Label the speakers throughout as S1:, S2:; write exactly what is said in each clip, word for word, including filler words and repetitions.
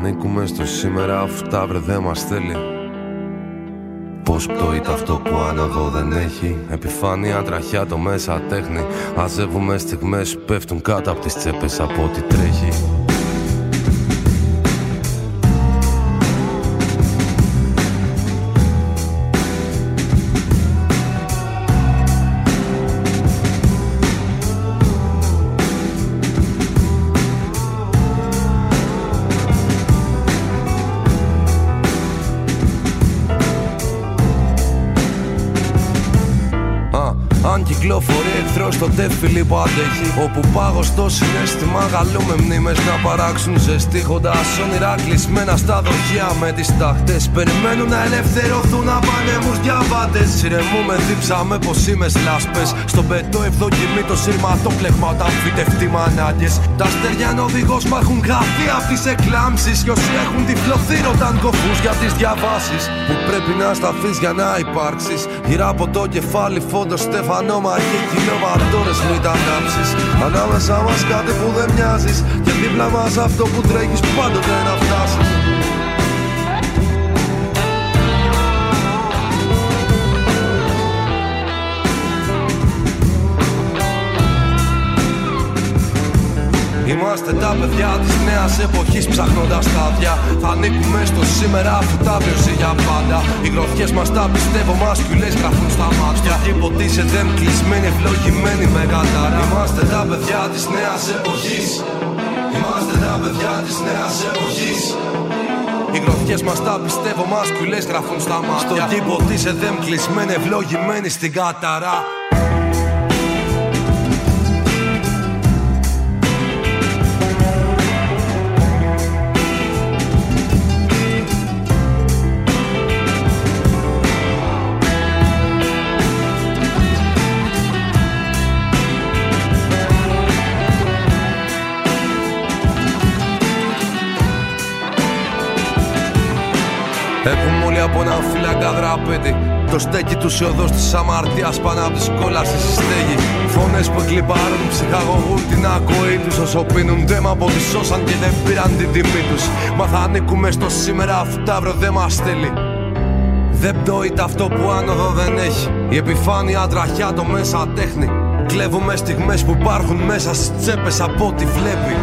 S1: ανήκουμε στο σήμερα, αφού τα αύριο δεν μας θέλει. Πώς πτωείται αυτό που άνοδο δεν έχει. Επιφάνεια, τραχιά, το μέσα τέχνη. Αζεύουμε στιγμές που πέφτουν κάτω από τις τσέπες από ό,τι τρέχει. Αν κυκλοφορεί εχθρός στο τέφιλι που αντέχει, όπου πάγω στο συναίσθημα γαλούμε μνήμες να παράξουν ζεστή. Χοντάς όνειρα κλεισμένα στα δοχεία με τις τάχτες. Περιμένουν να ελευθερωθούν από ανέμους διαβάτες. Συρεμούμε, δίψαμε πως είμαι λάσπες. Στον πετώ ευδοκιμή το σύρματοπλεγμα όταν φυτευτεί με ανάγκες. Τα αστέρια είναι οδηγός που έχουν χαθεί απ' τις εκλάμψεις. Κι όσοι έχουν τυφλωθεί ρωτάν κοφούς για τις διαβάσεις που πρέπει να σταθείς για να υπάρξεις. Γύρω από το κεφάλι φόντο στεφανό μαγεί, κιλοβατόρες μην τα ανάψεις. Ανάμεσα μας κάτι που δεν μοιάζεις και δίπλα μας αυτό που τρέχεις πάντοτε να φτάσεις. Είμαστε τα παιδιά της νέας εποχής ψάχνοντας τα άδεια. Θα ανήκουμε στο σήμερα αφού τα αύριο ζει για πάντα. Οι γροθιές μας τα πιστεύω μασκουλές γραφούν στα μάτια. Και υποτίθεται κλεισμένοι ευλογημένοι με κατάρα. Είμαστε τα παιδιά της νέας εποχής. Είμαστε τα παιδιά της νέας εποχής. Οι γροθιές μας τα πιστεύω μασκουλές γραφούν στα μάτια. Στο κι υποτίθεται κλεισμένοι ευλογημένοι στην κατάρα. Έχουμε όλοι από ένα φύλακα δραπέτη. Το στέκι του οδός της αμαρτίας πάνω απ' της κόλασης στη στέγη. Φωνές που εκλιπάρουν, ψυχαγωγούν την ακοή τους. Όσο πίνουν δέμα από τις σώσαν και δεν πήραν την τιμή τους. Μα θα ανήκουμε στο σήμερα αφού τα αύριο δεν μας θέλει. Δεν πτωείται αυτό που άνοδο δεν έχει. Η επιφάνεια τραχιά, το μέσα τέχνη. Κλέβουμε στιγμές που υπάρχουν μέσα στις τσέπες από ό,τι βλέπει.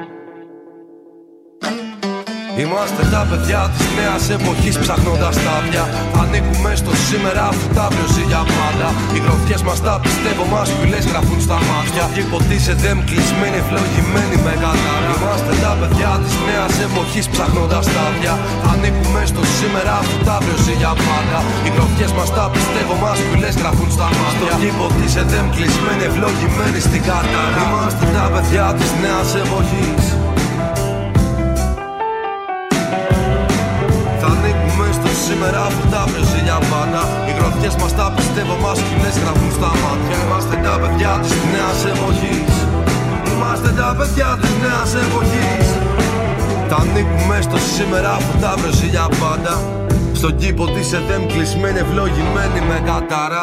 S1: Είμαστε τα παιδιά της νέας εποχής ψάχνοντας τα άδεια. Θα ανήκουμε στο σήμερα αφού τα αύριο ζει για πάντα. Οι γροθιές μας τα πιστεύω μασκουλές γραφούν στα μάτια. Και υποτίθεται κλεισμένοι ευλογημένοι με κατάρα. Είμαστε τα παιδιά της νέας εποχής ψάχνοντας τα άδεια. Θα ανήκουμε στο σήμερα αφού τα αύριο ζει για πάντα. Οι γροθιές μας τα πιστεύω μασκουλές γραφούν στα μάτια. Και υποτίθεται κλεισμένοι ευλογημένοι στην κατάρα. Είμαστε τα παιδιά της νέας εποχής. Σήμερα αφού τα αύριο ζει για πάντα. Οι γροθιές μας τα πιστεύω μασκουλές γραφούν στα μάτια. Είμαστε τα παιδιά της νέας εποχής. Είμαστε τα παιδιά της νέας εποχής. Τα ανήκουμε στο σήμερα αφού τα αύριο ζει για πάντα. Στον κήπο της εδέμ κλεισμένοι ευλογημένοι με κατάρα.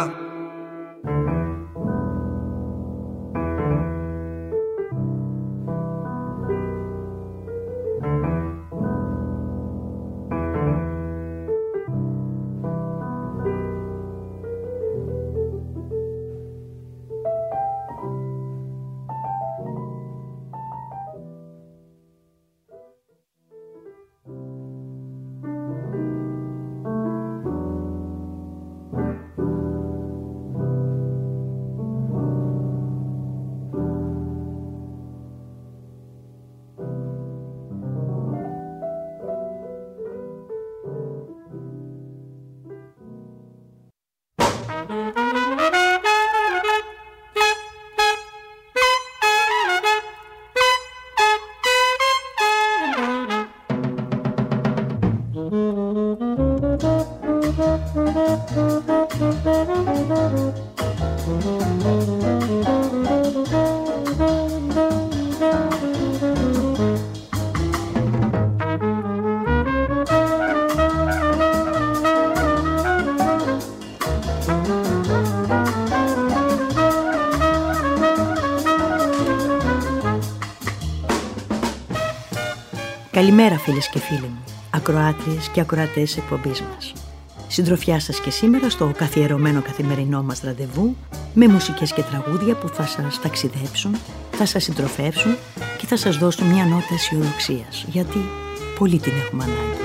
S2: Καλημέρα φίλες και φίλοι μου, ακροάτριες και ακροατές της εκπομπής μας. Συντροφιά σας και σήμερα στο καθιερωμένο καθημερινό μας ραντεβού με μουσικές και τραγούδια που θα σας ταξιδέψουν, θα σας συντροφεύσουν και θα σας δώσουν μια νότα αισιοδοξίας, γιατί πολύ την έχουμε ανάγκη.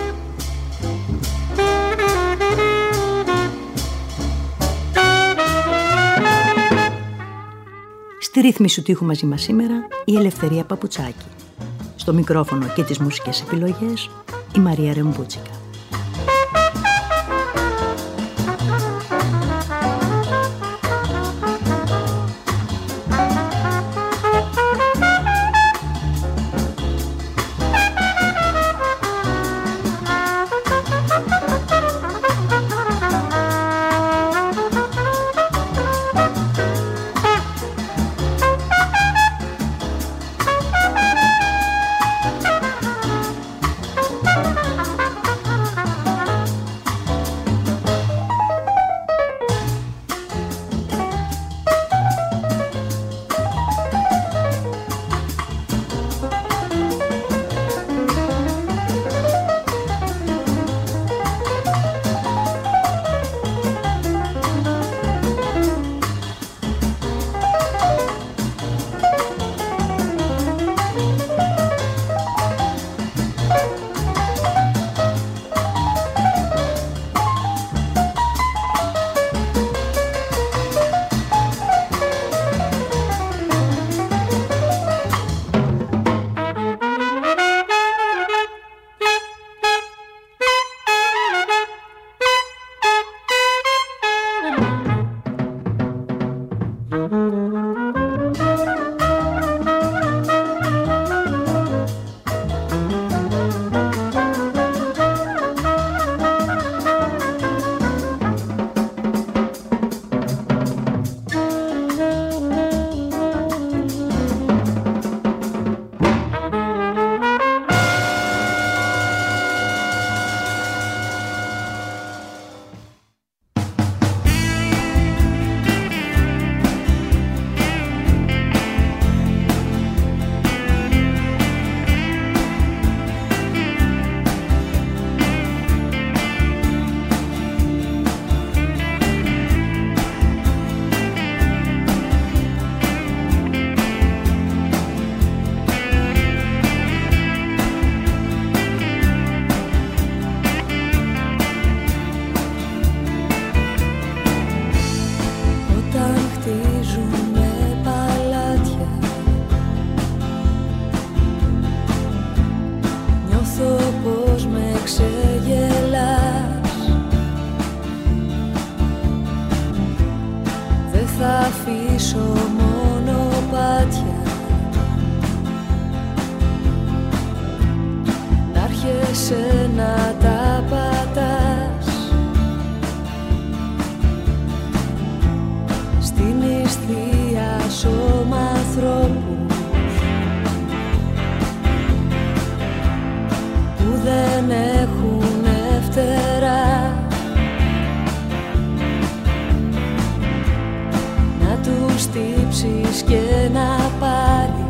S2: Στη ρύθμιση του ήχου μαζί μας σήμερα η Ελευθερία Παπουτσάκη. Στο μικρόφωνο και τις μουσικές επιλογές η Μαρία Ρεμπούτσικα.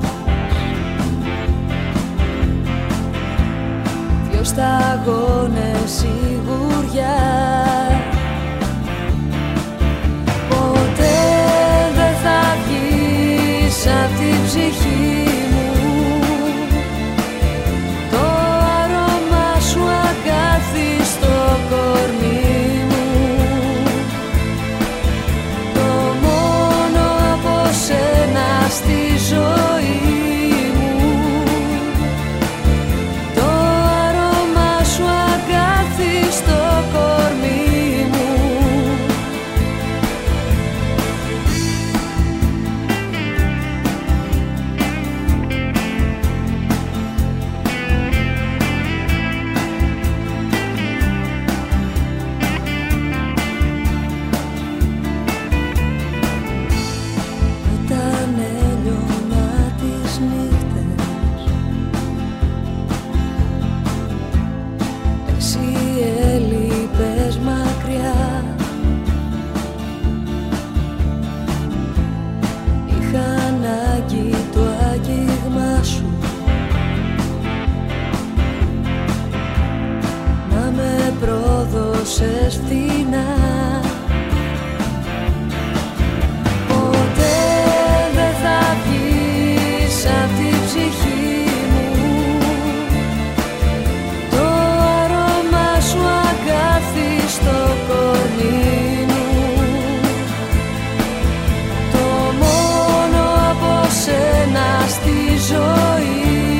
S3: Σταγόνες πουλούσες φτηνά. Ποτέ δεν θα βγεις απ' τη ψυχή μου, το άρωμα σου αγκάθι στο κορμί μου. Το μόνο από σένα στη ζωή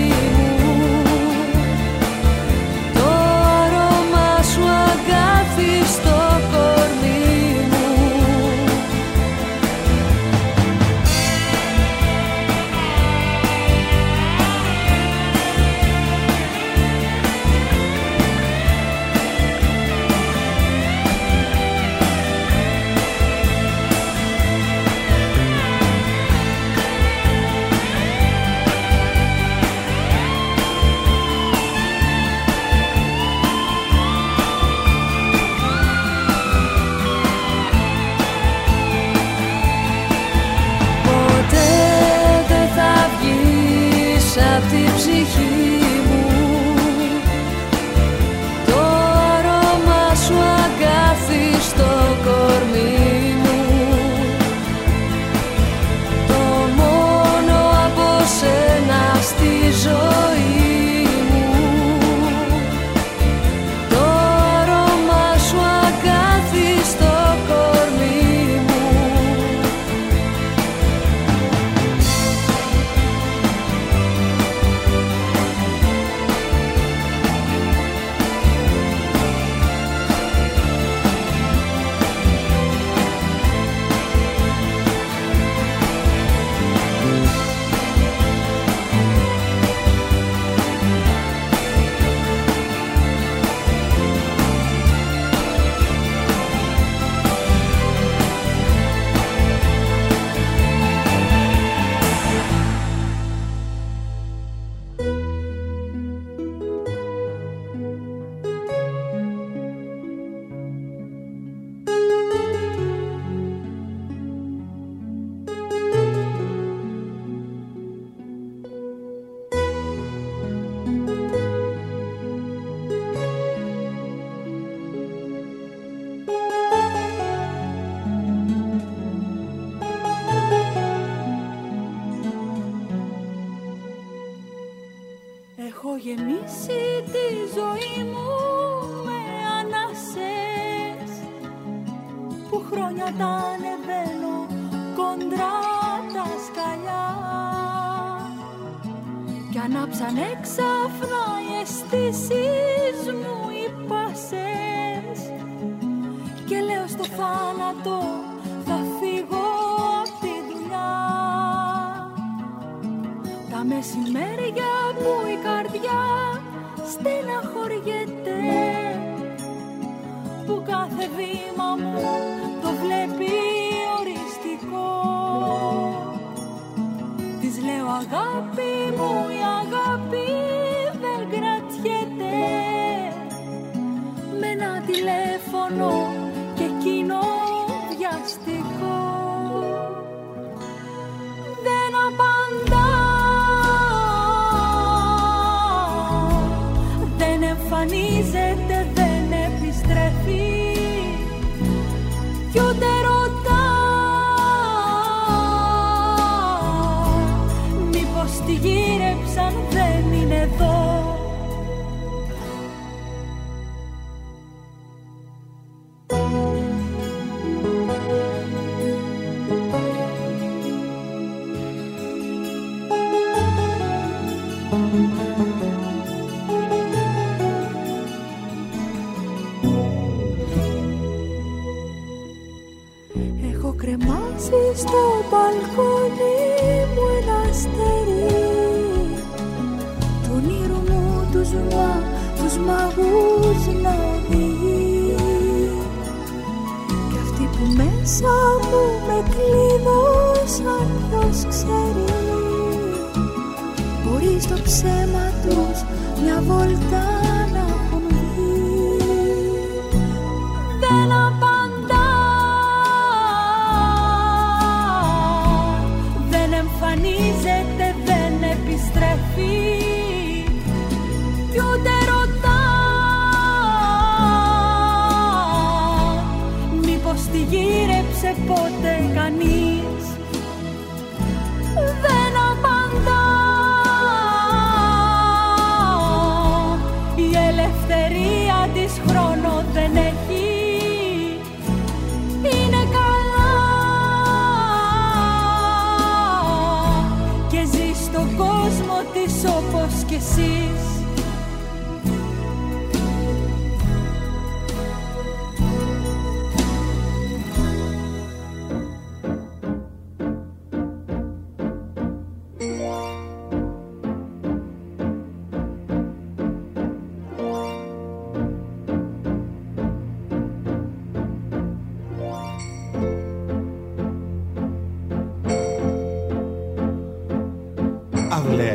S3: απ' τη ψυχή μου, το άρωμα σου αγκάθι στο κορμί μου. Το μόνο από σένα στη ζωή μου, το άρωμα σου αγκάθι στο κορμί μου.
S4: Έχω γεμίσει τη ζωή μου με ανάσες που χρόνια τα ανεβαίνω κοντρά τα σκαλιά κι ανάψαν έξαφνα οι αισθήσεις μου οι πάσες και λέω στο θάνατο θα φύγω απ' τη δουλειά. Τα μεσημέρια που η καρδιά στεναχωριέται, που κάθε βήμα μου το βλέπει οριστικό, της λέω αγάπη μου, η αγάπη δεν κρατιέται, με ένα τηλέφωνο και εκείνο βιαστικό. Δεν απαντά, δεν εμφανίζεται, δεν επιστρέφει κι ούτε ρωτά μήπως τη γύρεψαν, δεν είναι εδώ. Έχω κρεμάσει στο μπαλκόνι μου ένα αστέρι, το όνειρο μου τους, μα, τους μαγούς να οδηγεί, κι αυτοί που μέσα μου με κλείδωσαν ποιος ξέρει, μπορεί στο ψέμα τους μια βόλτα να έχουν βγει. Δεν απαντά, δεν εμφανίζεται, δεν επιστρέφει κι ούτε ρωτά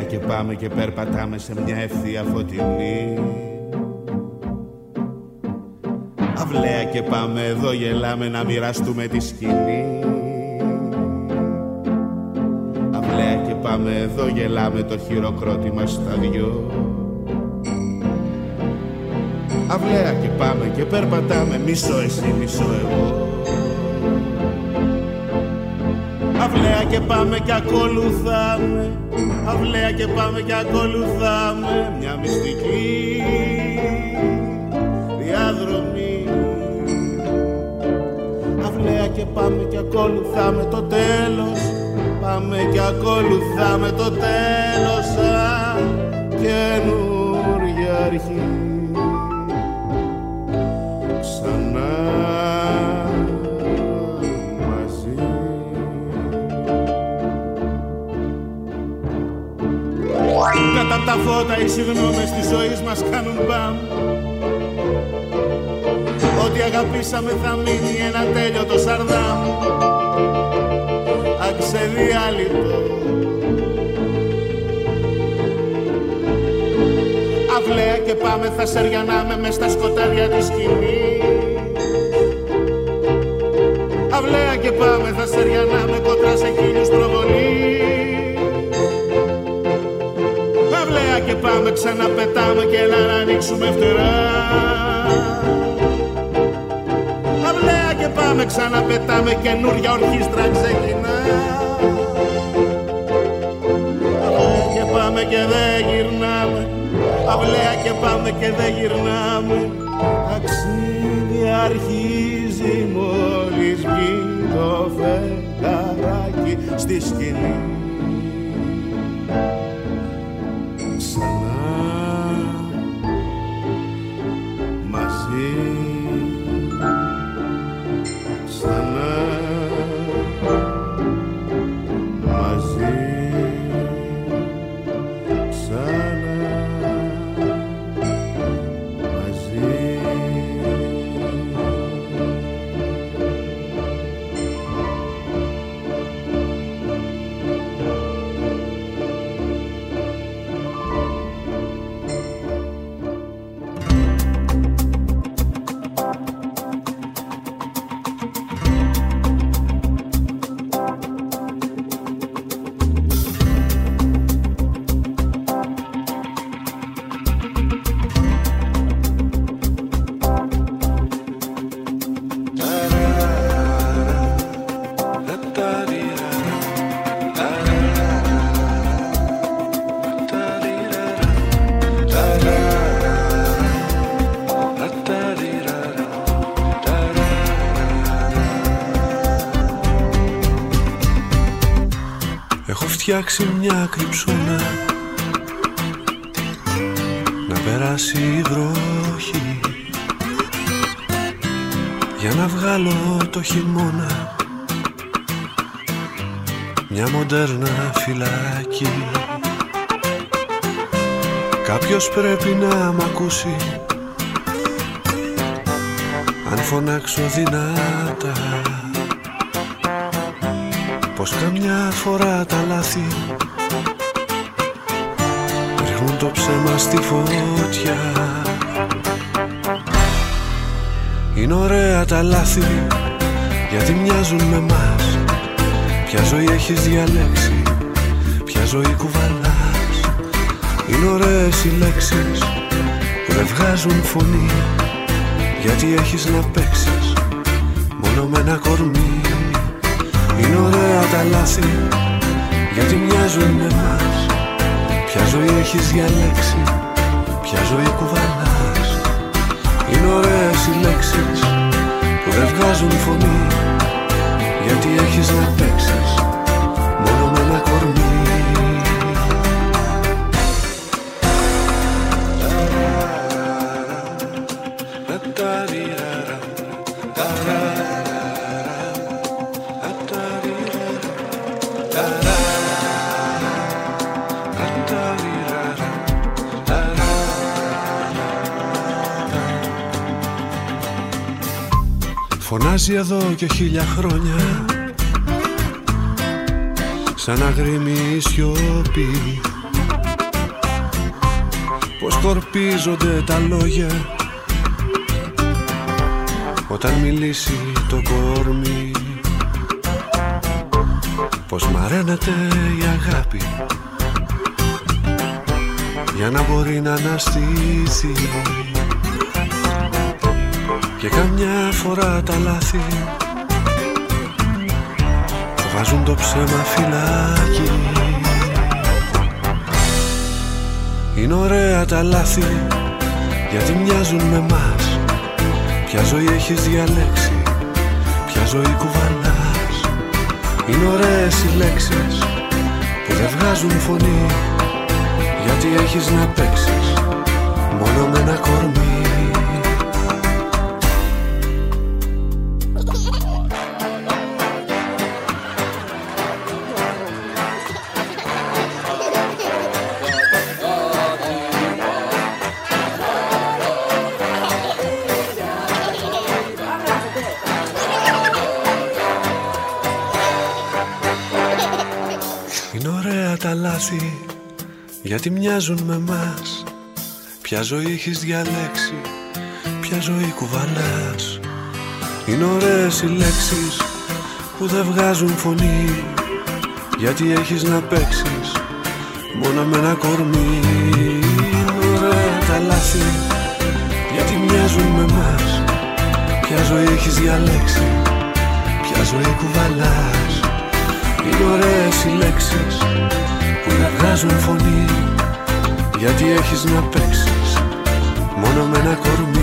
S5: και πάμε και περπατάμε σε μια ευθεία φωτεινή. Αυλαία και πάμε εδώ γελάμε να μοιραστούμε τη σκηνή. Αυλαία και πάμε εδώ γελάμε το χειροκρότημα στα δυο. Αυλαία και πάμε και περπατάμε μισό εσύ μισό εγώ. Αυλαία και πάμε και ακολουθάμε. Αυλαία και πάμε και ακολουθάμε μια μυστική διαδρομή. Αυλαία και πάμε και ακολουθάμε το τέλος. Πάμε και ακολουθάμε το τέλος σαν καινούργια αρχή. Κατά απ' τα φώτα οι συγγνώμες της ζωής μας κάνουν μπαμ. Ό,τι αγαπήσαμε θα μείνει ένα τέλειωτο σαρδάμ. Αξεδιάλειτο. Αυλαία και πάμε θα σεριανάμε μες στα σκοτάδια της σκηνής. Αυλαία και πάμε θα σεριανάμε κοντρά σε χίλιους προβολής. Αυλαία και πάμε ξαναπετάμε και έλα να ανοίξουμε φτερά. Αυλαία και πάμε ξαναπετάμε καινούρια ορχήστρα ξεκινά. Αυλαία και πάμε και δεν γυρνάμε. Αυλαία και πάμε και δεν γυρνάμε. Ταξίδι αρχίζει μόλις βγει το φεγγαράκι στη σκηνή.
S1: Φτιάξει μια κρυψώνα να περάσει η βροχή για να βγάλω το χειμώνα μια μοντέρνα φυλακή. Κάποιος πρέπει να μ' ακούσει αν φωνάξω δυνατά, πως καμιά φορά τα λάθη ρίχνουν το ψέμα στη φωτιά. Είναι ωραία τα λάθη γιατί μοιάζουν με μας. Ποια ζωή έχεις διαλέξει, ποια ζωή κουβαλάς. Είναι ωραίες οι λέξεις που δεν βγάζουν φωνή γιατί έχεις να παίξεις μόνο με ένα κορμί. Είναι ωραία τα λάθη γιατί μοιάζουν με μας. Ποια ζωή έχεις διαλέξει, ποια ζωή κουβαλάς. Είναι ωραίες οι λέξεις που δεν βγάζουν φωνή γιατί έχεις να παίξεις μόνο με ένα κορμί. Φωνάζει εδώ και χίλια χρόνια σαν αγρίμη σιωπή. πως σκορπίζονται τα λόγια όταν μιλήσει το κορμί, πως μαραίνεται η αγάπη για να μπορεί να αναστήσει, και καμιά φορά τα λάθη βάζουν το ψέμα φυλάκι. Είναι ωραία τα λάθη γιατί μοιάζουν με μας. Ποια ζωή έχεις διαλέξει, ποια ζωή κουβαλάς. Είναι ωραίες οι λέξεις που δεν βγάζουν φωνή, γιατί έχεις να παίξεις μόνο με ένα κορμί. Γιατί μοιάζουν με μας. Ποια ζωή έχεις διαλέξει, ποια ζωή κουβαλάς. Είναι ωραίες οι λέξεις που δεν βγάζουν φωνή, γιατί έχεις να παίξεις μόνο με ένα κορμί. Είναι ωραία τα λάθη γιατί μοιάζουν με μας. Ποια ζωή έχεις διαλέξει, ποια ζωή κουβαλάς. Είναι ωραίες οι λέξεις που δεν βγάζουν φωνή, γιατί έχεις να παίξεις μόνο με ένα κορμί.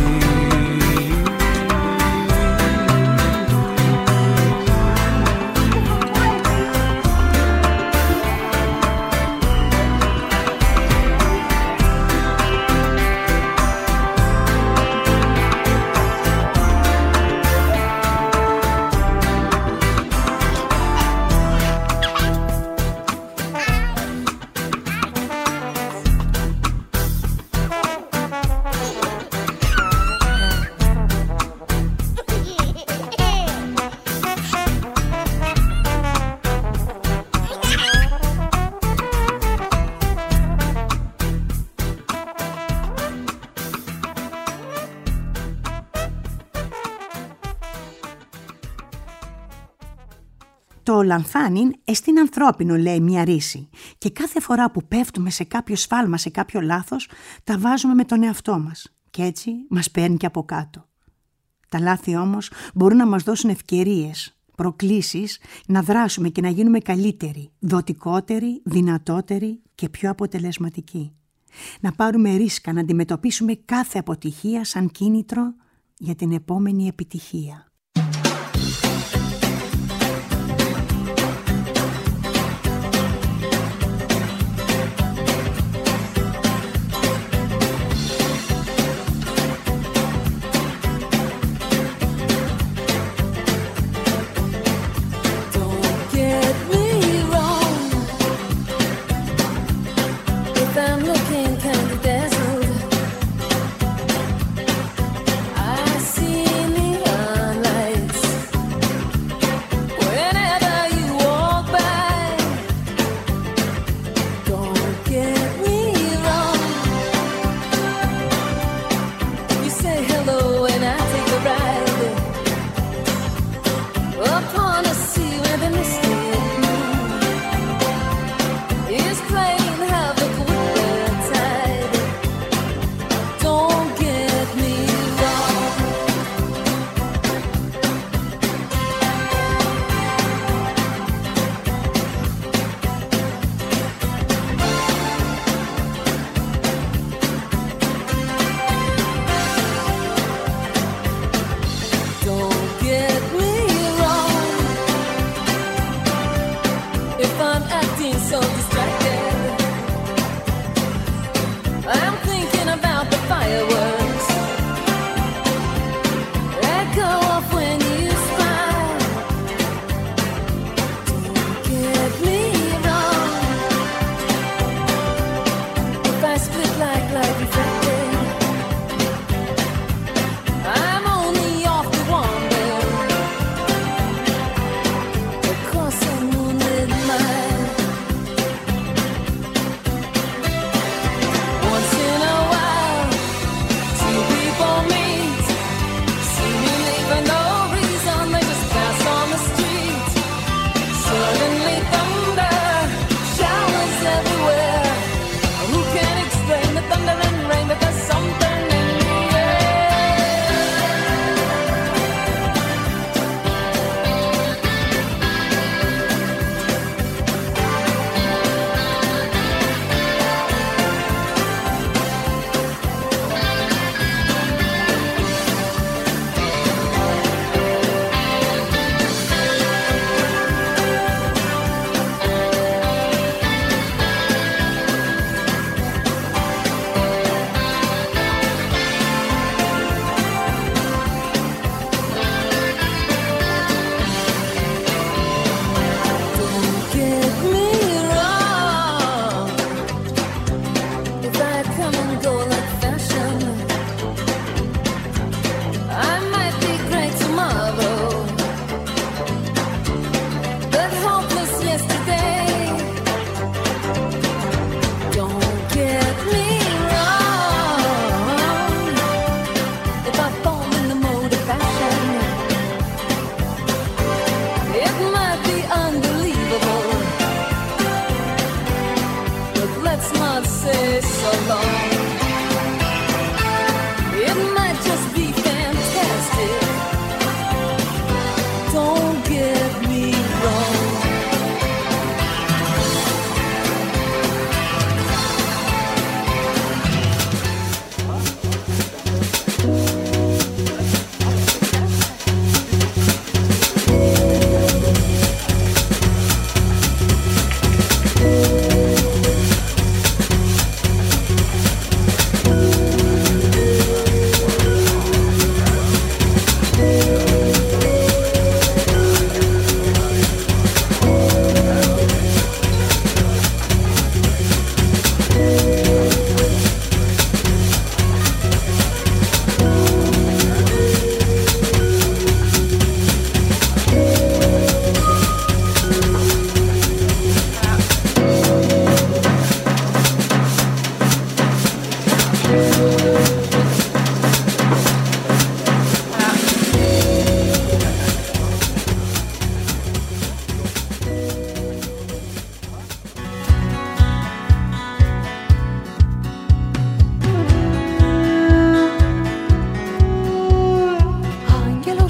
S2: Το λανθάνιν εστίν ανθρώπινο, λέει μια ρίση, και κάθε φορά που πέφτουμε σε κάποιο σφάλμα, σε κάποιο λάθος, τα βάζουμε με τον εαυτό μας και έτσι μας παίρνει και από κάτω. Τα λάθη όμως μπορούν να μας δώσουν ευκαιρίες, προκλήσεις, να δράσουμε και να γίνουμε καλύτεροι, δοτικότεροι, δυνατότεροι και πιο αποτελεσματικοί. Να πάρουμε ρίσκα, να αντιμετωπίσουμε κάθε αποτυχία σαν κίνητρο για την επόμενη επιτυχία.
S3: I see neon lights.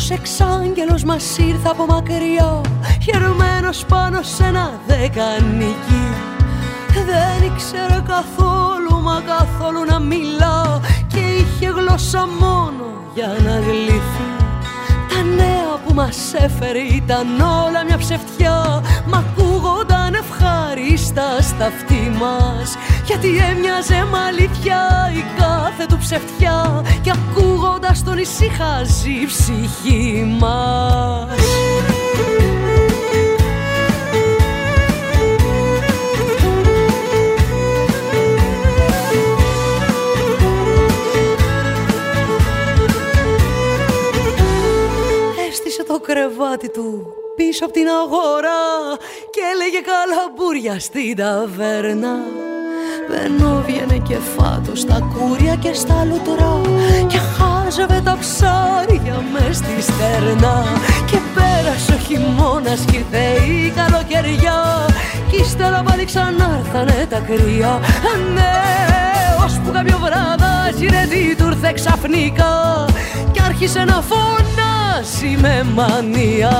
S3: Κάποιος εξάγγελος μας ήρθε από μακριά, γερμένος πάνω σε ένα δεκανίκι. Δεν ήξερε καθόλου μα καθόλου να μιλά και είχε γλώσσα μόνο για να γλύφει. Τα νέα που μας έφερε ήταν όλα μια ψευτιά, μ' ακούγονταν ευχαρίστα στα αυτή μας, γιατί έμοιαζε μ' αλήθεια η κάθε του ψευτιά και ακούγοντας τον ησύχαζε η ψυχή μας. Το κρεβάτι του πίσω από την αγορά και έλεγε καλαμπούρια στην ταβέρνα. Δεν έβγαινε και φάτο στα κούρια και στα λουτρά και χάζευε τα ψάρια μες στη στερνά. Και πέρασε ο χειμώνας κι ήρθε η καλοκαιριά κι ύστερα πάλι ξανάρθανε τα κρύα. Ναι, ώσπου κάποιο βράδυ ρε τι του ήρθε ξαφνικά κι άρχισε να φωνάζει με μανία.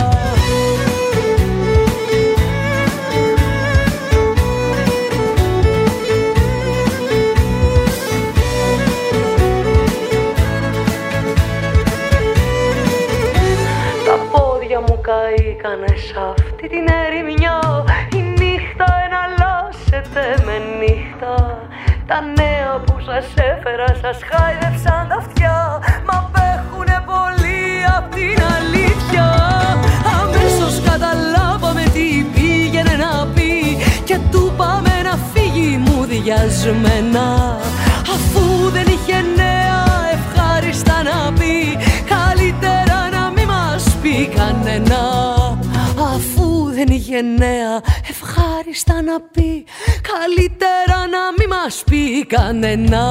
S3: Τα πόδια μου καήκανε σ' αυτή την ερημιά, η νύχτα εναλλάσσεται με νύχτα. Τα νέα που σας έφερα σας χάιδεψαν τα αυτιά, μα απέχουνε πολύ απ' την αλήθεια. Αμέσως καταλάβαμε τι πήγαινε να πει και του πάμε να φύγει μουδιασμένα. Αφού δεν είχε νέα ευχάριστα να πει, καλύτερα να μη μας πει κανένα. Αφού δεν είχε νέα ευχάριστα να πει, καλύτερα να μη μας πει κανένα.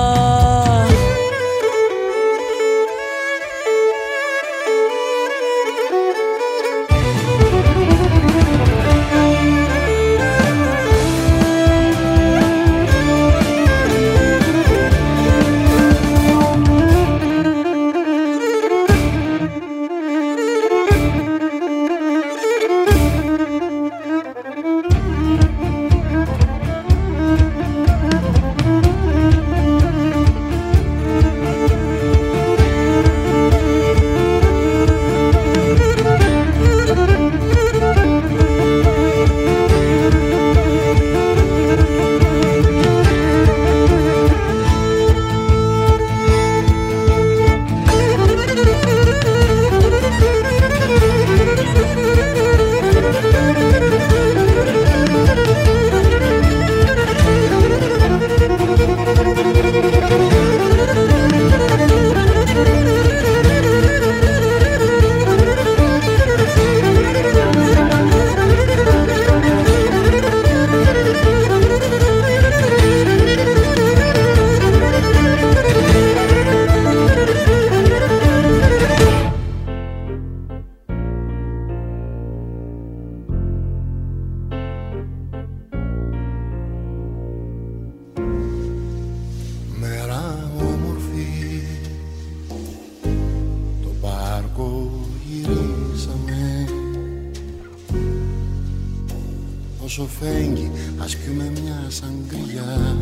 S6: όσο φέγγει, ας πιούμε μια σαγκριά.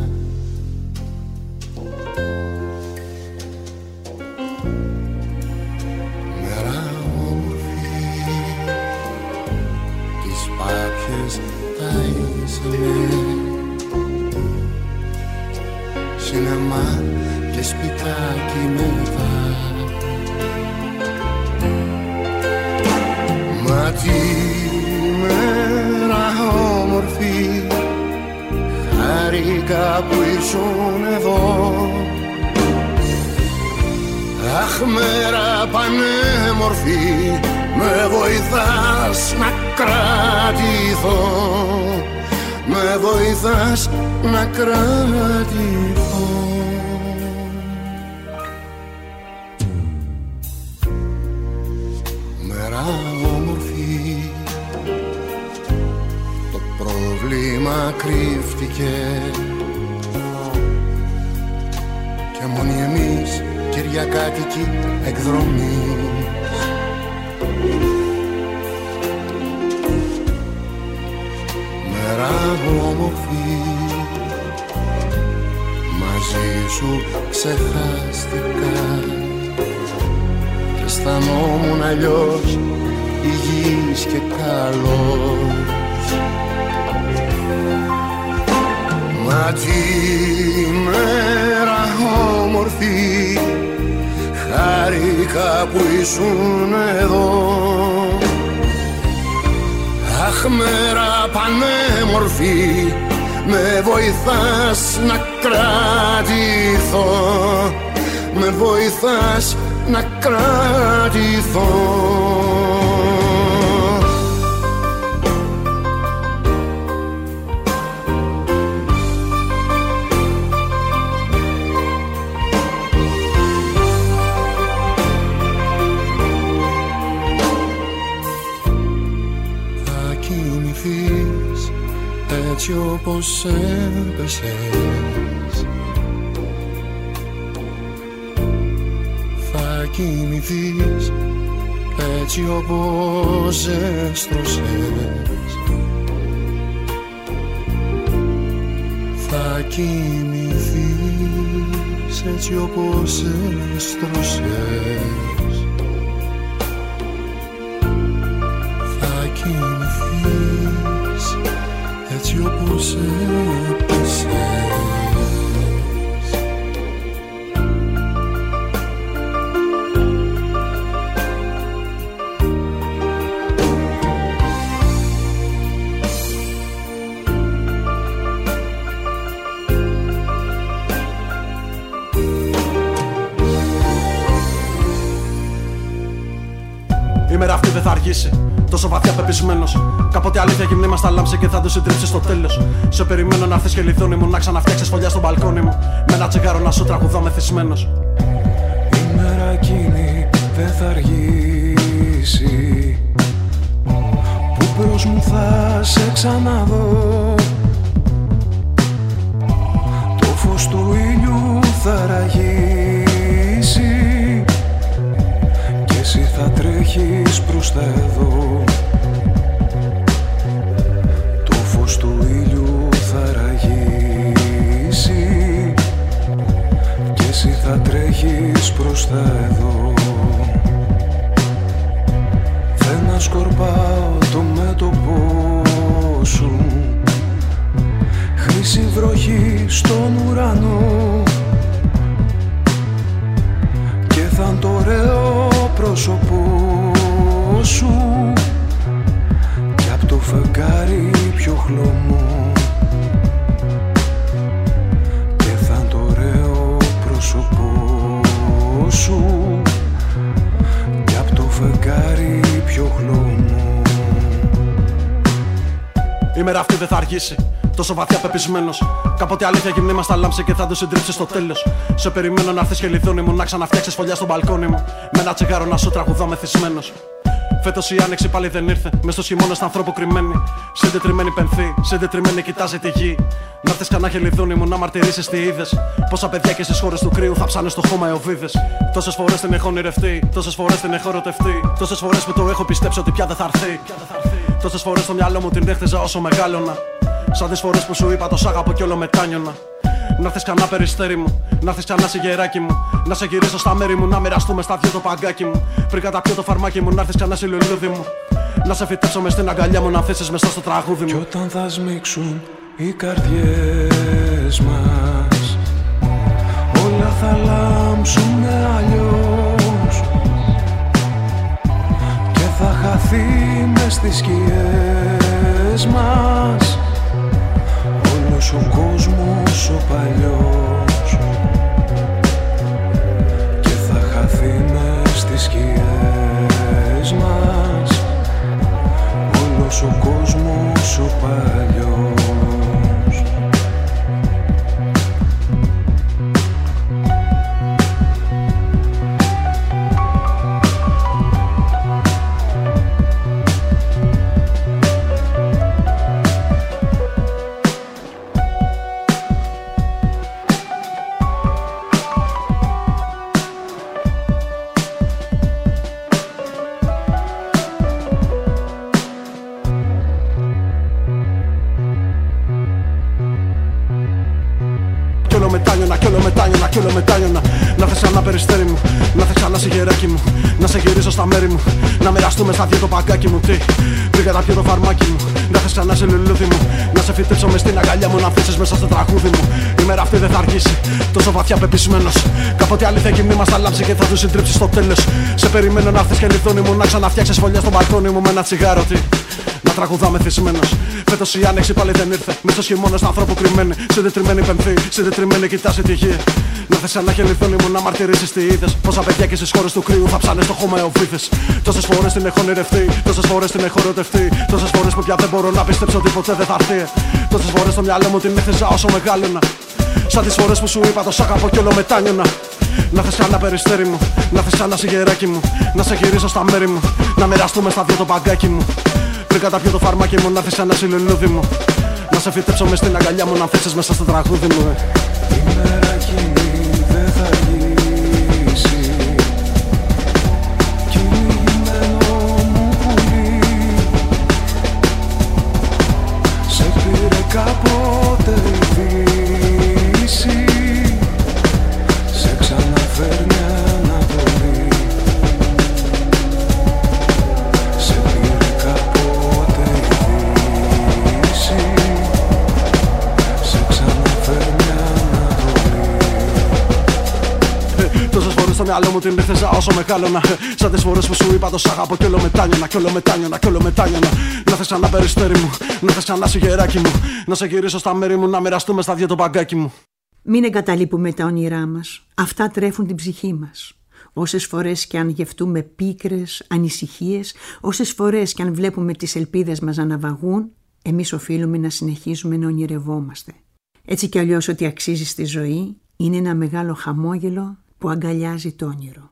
S6: Μέρα όμορφη, τις πάπιες ταΐσαμε, σινεμά και σπιτάκι μετά. Μα τι μέρα όμορφη, χάρηκα που ήσουν εδώ. Αχ, μέρα πανέμορφη, με βοηθάς να κρατηθώ, με βοηθάς να κρατηθώ. Μέρα όμορφη, το πρόβλημα κρύφτηκε και μόνοι εμείς κυριακάτικη εκδρομή. σου ξεχάστηκα και αισθανόμουν αλλιώς υγιής και καλός. Μα τη μέρα όμορφη χάρηκα που ήσουν εδώ. Αχ, μέρα πανέμορφη, με βοηθάς να κρατηθώ, με βοηθάς να κρατηθώ. Θα κοιμηθείς έτσι όπως έπεσες, θα κοιμηθείς έτσι όπως έστρωσες, θα κοιμηθείς έτσι όπως έστρωσες, θα κοιμηθείς έτσι όπως έπεσες.
S7: Η μέρα αυτή δεν θα αργήσει, τόσο βαθιά πεπισμένος. Κάποτε αλήθεια γυμνή μας θα λάμψει και θα το συντρίψει στο τέλος. Σε περιμένω να έρθεις και λιθόνι μου, να ξαναφτιάξεις φωλιά στο μπαλκόνι μου, με ένα τσιγάρο να σου τραγουδώ μεθυσμένος.
S8: Η μέρα εκείνη δεν θα αργήσει, που μπρος μου θα σε ξαναδώ. Το φως του ήλιου θα ραγίσει κι εσύ θα τρέχεις προς τα εδώ. Το φως του ήλιου θα ραγίσει κι εσύ θα τρέχεις προς τα εδώ. Δεν ασκορπάω το μέτωπό σου, χρυσή βροχή στον ουρανό, και θα είναι το ωραίο πρόσωπό σου κι απ' το φεγγάρι πιο χλωμό, και θα είναι το ωραίο πρόσωπό σου κι απ' το φεγγάρι πιο χλωμό.
S7: Η μέρα αυτή δεν θα αργήσει, τόσο βαθιά πεπισμένος. Κάποτε αλήθεια γυμνή μας θα λάμψει και θα το συντρίψει στο τέλος. Σε περιμένω να έρθεις και λιθόνι μου, να ξαναφτιάξεις φωλιά στο μπαλκόνι μου, με ένα τσιγάρο να σου τραγουδώ μεθυσμένος. Φέτος η άνοιξη πάλι δεν ήρθε, μες στους χειμώνες τα ανθρώπου κρυμμένη. Συντετριμένη πενθή, συντετριμένη κοιτάζει τη γη. Να έρθεις κανένα χελιδόνι μου να μαρτυρήσεις τι είδες. Πόσα παιδιά και στις χώρες του κρύου θα ψάνε στο χώμα οι οβίδες. Τόσες φορές την έχω ονειρευτεί, τόσες φορές την έχω ερωτευτεί. Τόσες φορές που το έχω πιστέψει ότι πια δεν θα έρθει. Τόσες φορές στο μυαλό μου την έχτιζα όσο μεγάλωνα. Σαν τις φορές που σου είπα το σ' αγαπώ κι όλο μετάνιωνα. Να έρθεις κανένα περιστέρι μου, να έρθεις κανένα σιγεράκι μου, να σε γυρίσω στα μέρη μου, να μοιραστούμε στα δυο το παγκάκι μου. Πριν καταπιώ το φαρμάκι μου, να έρθεις κανένα σιλουλούδι μου, να σε φυτέψω μες στην αγκαλιά μου, να θέσεις μέσα στο τραγούδι μου.
S8: Κι όταν θα σμίξουν οι καρδιές μας, όλα θα λάμψουνε αλλιώς και θα χαθεί μες στις σκιές μας όλος ο κόσμος ο παλιός, και θα χαθεί μες στις σκιές μας όλος ο κόσμος ο παλιός.
S7: γεράκι μου, να σε γυρίσω στα μέρη μου. Να μοιραστούμε στα δύο το παγκάκι μου. Τι, πήγα τα πιω το φαρμάκι μου. Να θες ξανά σε λουλούδι μου. Να σε φυτέψω μες στην αγκαλιά μου. Να αφήσεις μέσα στο τραγούδι μου. Η μέρα αυτή δεν θα αργήσει. Τόσο βαθιά πεπισμένος. Κάποτε αλήθεια και μνήμα θα λάμψει και θα του συντρίψει στο τέλος. Σε περιμένω να έρθεις και λιθόνι μου. Να ξαναφτιάξεις φωλιά στο μπαλκόνι μου με ένα τσιγάρο. Τι, να τραγουδάμε θυσμένος. Φέτος η άνοιξη πάλι δεν ήρθε. Μες στο χειμώνα στον άνθρωπο κρυμμένη. Συντετριμένη πενθή, συντετριμένη κοιτάς τη γη. Να θες ξανά χελιθόνι μου να μαρτυρήσεις τι είδες. Πόσα παιδιά και στις χώρες του κρύου θα ψάνε στο χώμα εοβήθες. Τόσες φορές την έχω ονειρευτεί, τόσες φορές την έχω ερωτευτεί. Τόσες φορές που πια δεν μπορώ να πιστέψω ότι ποτέ δεν θα έρθει. Τόσες φορές στο μυαλό μου την έχθιζα όσο μεγάλωνα. Σαν τις φορές που σου είπα το σ' αγαπώ κι όλο μετάνιωνα. Να θες ξανά περιστέρι μου, να θες ξανά σιγεράκι μου. Να σε γυρίσω στα μέρη μου, να μοιραστούμε στα δύο το παγκάκι μου. Πριν καταπιώ το φαρμάκι μου, να θες ξανά σε λουλούδι μου. Να σε φυτέψω μες στην αγκαλιά μου, να θέσεις μέσα στο τραγούδι μου.
S8: Η μέρα εκείνη δεν θα γυρίσει. Κυνηγημένο μου πουλί, σε πήρε κάποτε η δύση. Σε ξαναφέρνει Ανατολή. Σε πήρε κάποτε η δύση. Σε ξαναφέρνει Ανατολή.
S7: Τόσες φορές στο μυαλό μου την έχθιζα όσο μεγάλωνα. Σαν τις φορές που σου είπα το σ' αγαπώ κι όλο μετάνιωνα. Κι όλο μετάνιωνα, κι όλο μετάνιωνα. Να θες ξανά περιστέρι μου, να θες ξανά σιγεράκι μου. Να σε γυρίσω στα μέρη μου, να μοιραστούμε στα δύο το παγκάκι μου.
S2: Μην εγκαταλείπουμε τα όνειρά μας. Αυτά τρέφουν την ψυχή μας. Όσες φορές και αν γευτούμε πίκρες, ανησυχίες, όσες φορές και αν βλέπουμε τις ελπίδες μας να ναυαγούν, εμείς οφείλουμε να συνεχίζουμε να ονειρευόμαστε. Έτσι κι αλλιώς ό,τι αξίζει στη ζωή είναι ένα μεγάλο χαμόγελο που αγκαλιάζει το όνειρο.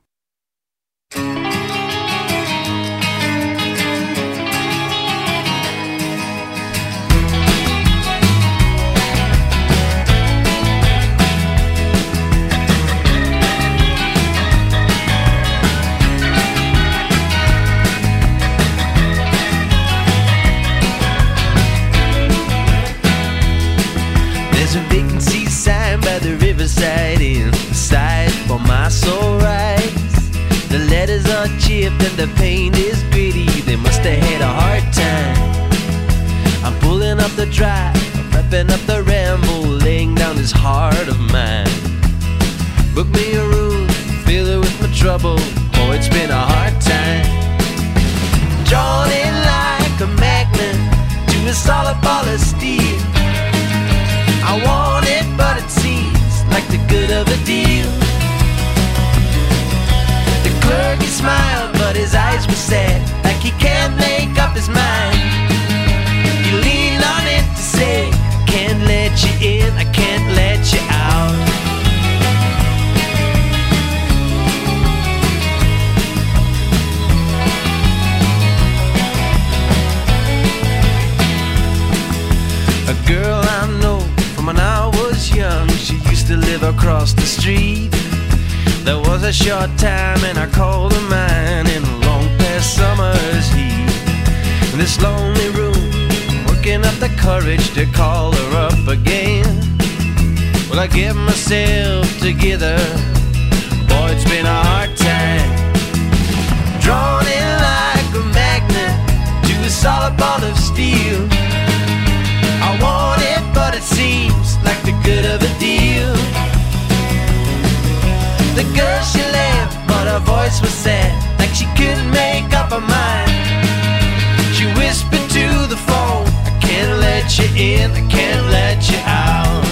S9: There's a vacancy sign by the riverside in sight for my soul rise. The letters are chipped and the paint is gritty. They must have had a hard time. I'm pulling up the drive, wrapping up the ramble, laying down this heart of mine. Book me a room, fill it with my trouble. Oh, it's been a hard time. Drawn in like a magnet to a solid ball of steel. I want it, but it seems like the good of a deal. The clerk, he smiled, but his eyes were sad, like he can't make up his mind. He leaned on it to say, I can't let you in, I can't let you out. A girl I know when I was young, she used to live across the street. There was a short time and I called her mine in a long past summer's heat. In this lonely room, working up the courage to call her up again. Well, I get myself together, boy, it's been a hard time. Drawn in like a magnet to a solid ball of steel. I want it, but it seems like the good of a deal. The girl, she laughed, but her voice was sad, like she couldn't make up her mind. She whispered to the phone, I can't let you in, I can't let you out.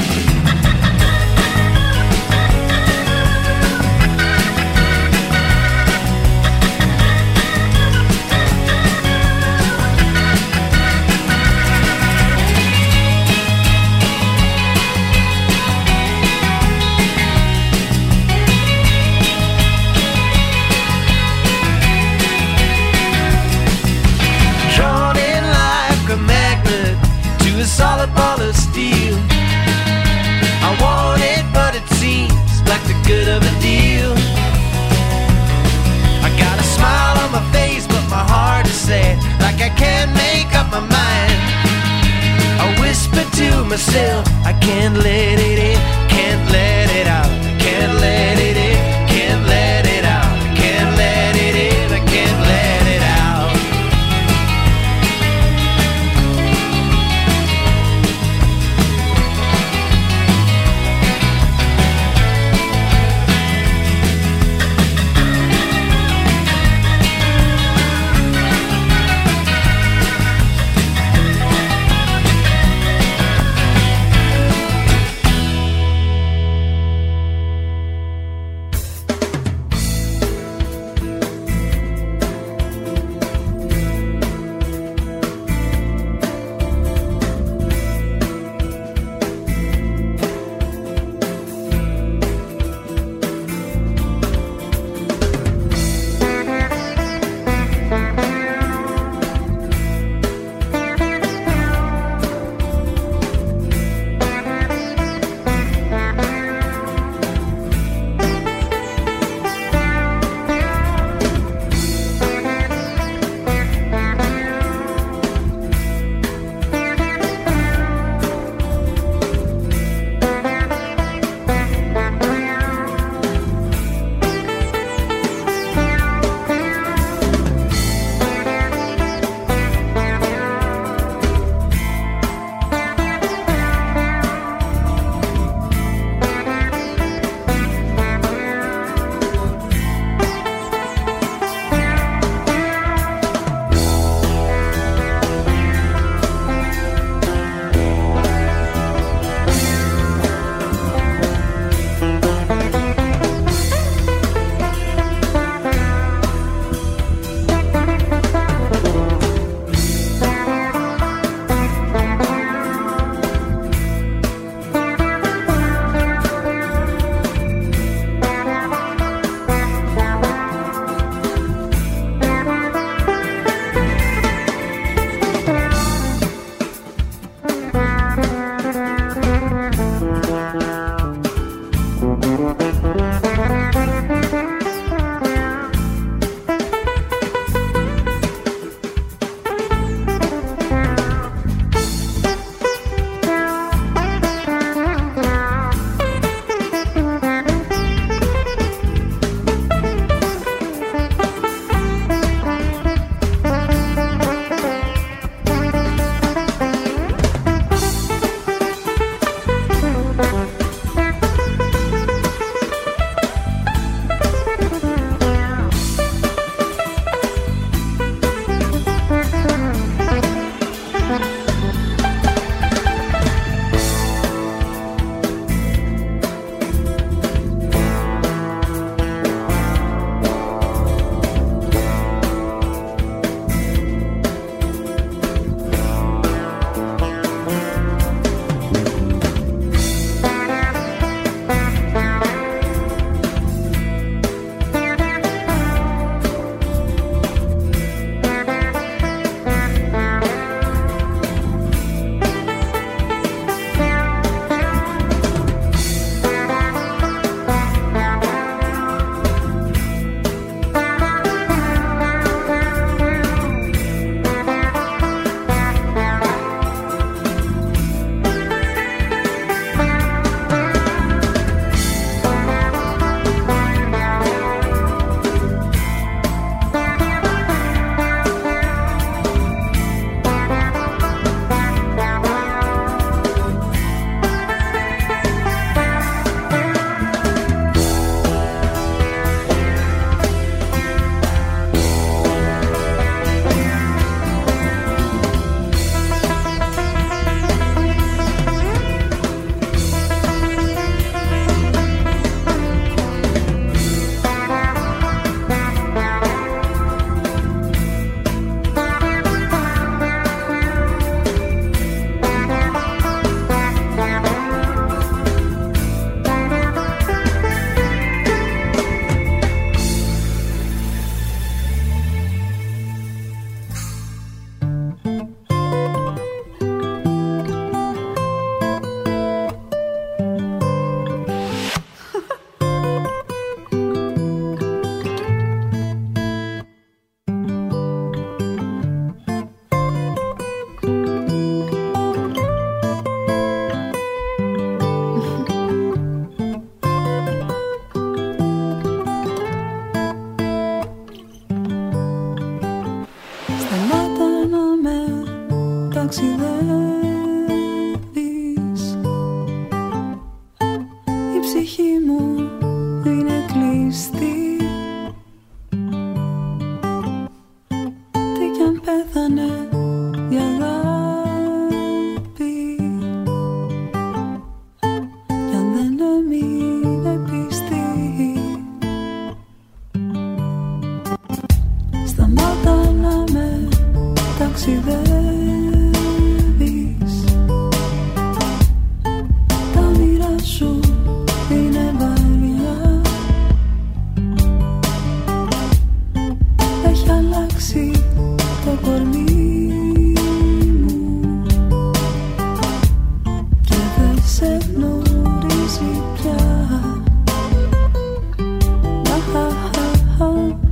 S9: A solid ball of steel. I want it, but it seems like the good of a deal. I got a smile on my face, but my heart is sad, like I can't make up my mind. I whisper to myself, I can't let it in, can't let it out, can't let it in, can't let it out, can't let
S4: ταξιδεύεις. Η ψυχή μου είναι κλειστή. Τι κι αν πέθανε η αγάπη, κι αν δεν έμεινε πιστή. Σταμάτα να με ταξιδεύεις. Τα όνειρά σου είναι βαριά. Έχει αλλάξει το κορμί μου και δεν σε γνωρίζει πια. Να χα χα χα,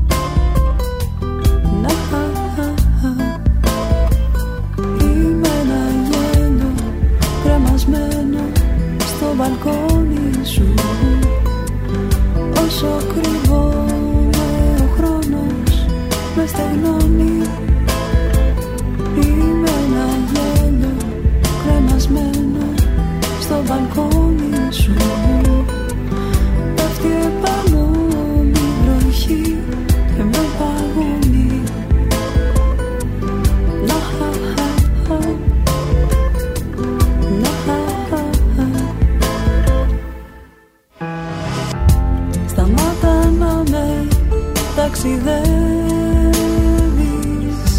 S4: να χα χα χα. Είμαι ένα γέλιο κρεμασμένο στο μπαλκόνι σου. Όσο κρύβομαι ο χρόνος με στεγνώνει. Είμαι ένα γέλιο κρεμασμένο στο μπαλκόνι σου. Πέφτει επάνω μου βροχή και με παγώνει. Να χα χα χα, να χα χα χα. Σταμάτα να με ταξιδεύεις.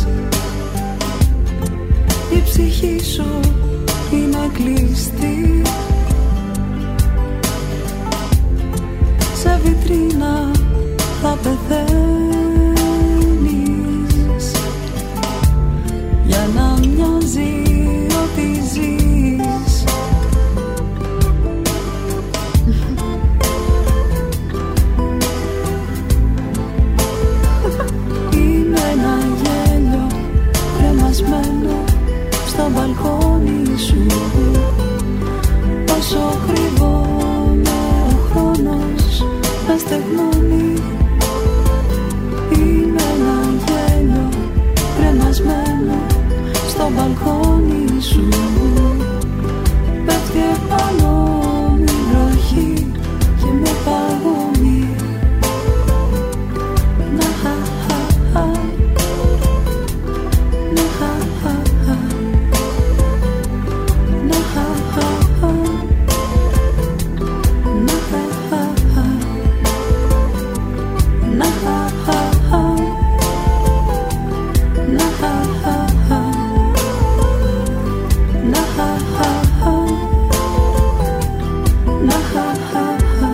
S4: Η ψυχή σου είναι κλειστή. Σε βιτρίνα θα πεθαίνεις για να μοιάζει ότι ζεις. Είναι ένα γέλιο κρεμασμένο στο μπαλκόνι σου. Όσο κρύβομαι ο χρόνος με στεγνώνει. Είναι ένα γέλιο κρεμασμένο στο μπαλκόνι σου. Πέφτει επάνω μου η βροχή και με παγώνει. Να χα χα χα, να χα χα χα, να χα χα χα, να χα χα χα, να χα χα χα, να χα χα χα, να χα χα χα, να χα χα χα.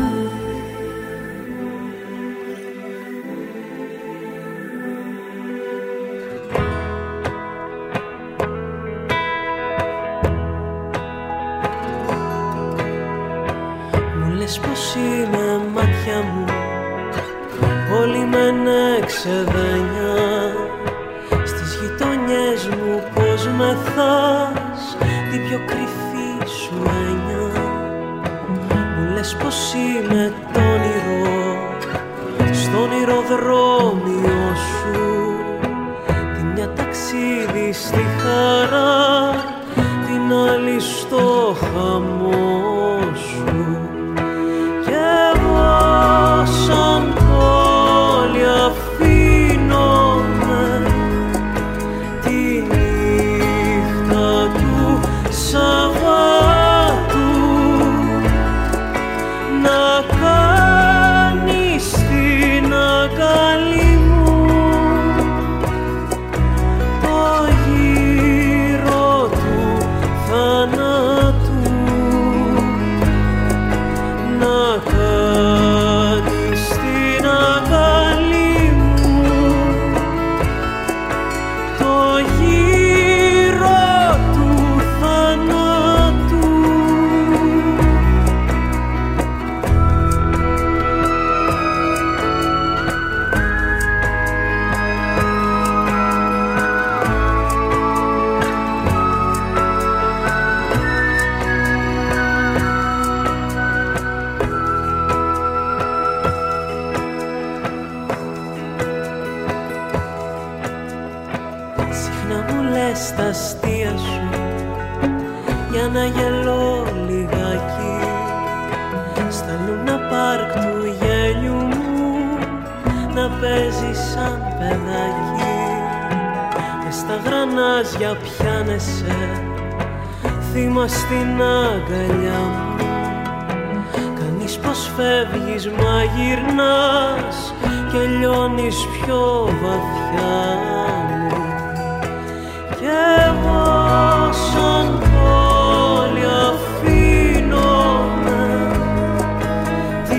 S10: Μου λες πως είναι μάτια μου όλη μεν εξεδένια. Στις γειτονιές μου πως μεθάς την πιο κρυφή σου έννοια. Μου λες πως είναι το όνειρο στο όνειροδρόμιο σου. Τη μια ταξίδι στη χαρά, την άλλη στο χαμό σου. Και εγώ σαν πόλη αφήνομαι τη νύχτα του Σαββάτου να κάνεις την αγκαλή μου το γύρο του θανάτου. Συχνά μου λες τα αστεία σου για να γελώ λιγάκι στα Λούνα Πάρκ του γέλιου μου να παίζει σαν παιδάκι. Μες στα γρανάζια πιάνεσαι θύμα στην αγκαλιά μου. Κάνεις πως φεύγεις μα γυρνάς και λιώνεις πιο βαθιά μου. Κι εγώ σαν πόλη αφήνομαι τη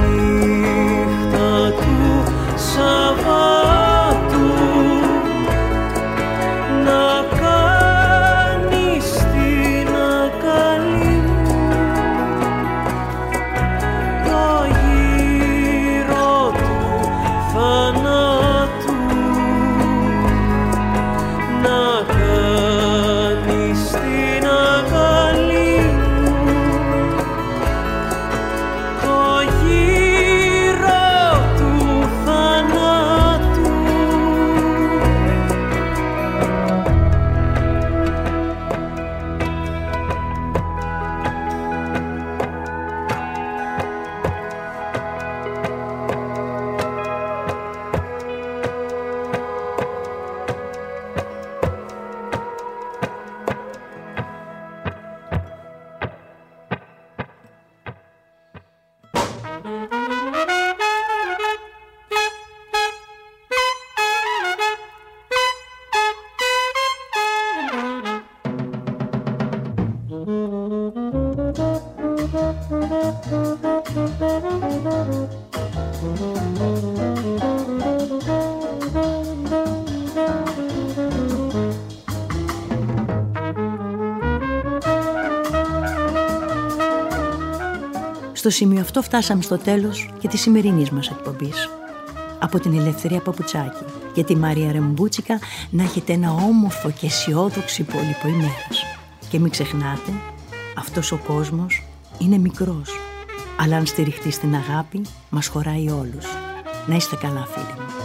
S10: νύχτα του Σαββάτου να κάνεις την αγκαλή μου το γύρο του θανάτου, να κάνεις την αγκαλή μου το γύρο του θανάτου.
S2: Στο σημείο αυτό φτάσαμε στο τέλος και της σημερινής μας εκπομπής. Από την Ελευθερία Παπουτσάκη και τη Μαρία Ρεμπούτσικα να έχετε ένα όμορφο και αισιόδοξο υπόλοιπο ημέρας. Και μην ξεχνάτε, αυτός ο κόσμος είναι μικρός, αλλά αν στηριχτεί στην αγάπη μας χωράει όλους. Να είστε καλά φίλοι μου.